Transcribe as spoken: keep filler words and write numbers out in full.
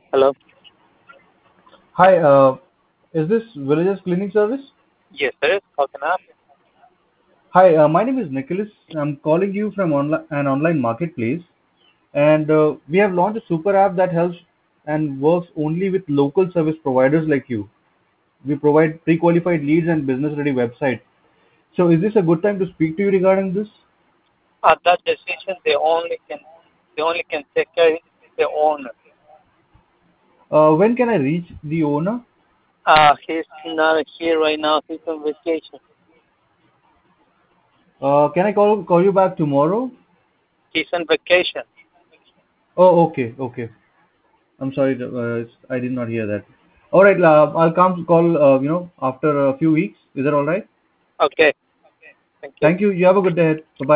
Hello. Hi, uh, is this Villagers Cleaning Service? Yes, sir. How can I help you? Hi, uh, my name is Nicholas. I'm calling you from onli- an online marketplace, and uh, we have launched a super app that helps and works only with local service providers like you. We provide pre-qualified leads and business-ready website. So, is this a good time to speak to you regarding this? Uh, that decision they only can they only can take care of the owner. Uh, when can I reach the owner? Uh he's not here right now. He's on vacation. Uh, can I call call you back tomorrow? He's on vacation. Oh, okay, okay. I'm sorry, to- uh, it's- I did not hear that. All right, uh, I'll come call. Uh, you know, after a few weeks. Is that all right? Okay. Thank you. Thank you. You have a good day. Bye bye.